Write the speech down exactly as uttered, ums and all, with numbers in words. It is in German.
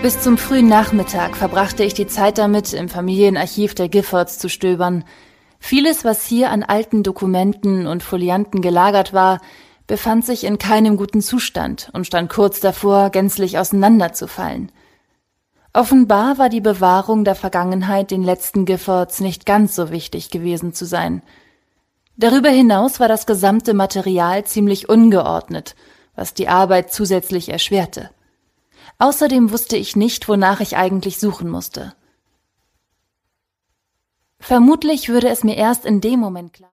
Bis zum frühen Nachmittag verbrachte ich die Zeit damit, im Familienarchiv der Giffords zu stöbern. Vieles, was hier an alten Dokumenten und Folianten gelagert war, befand sich in keinem guten Zustand und stand kurz davor, gänzlich auseinanderzufallen. Offenbar war die Bewahrung der Vergangenheit den letzten Giffords nicht ganz so wichtig gewesen zu sein. Darüber hinaus war das gesamte Material ziemlich ungeordnet, was die Arbeit zusätzlich erschwerte. Außerdem wusste ich nicht, wonach ich eigentlich suchen musste. Vermutlich würde es mir erst in dem Moment klar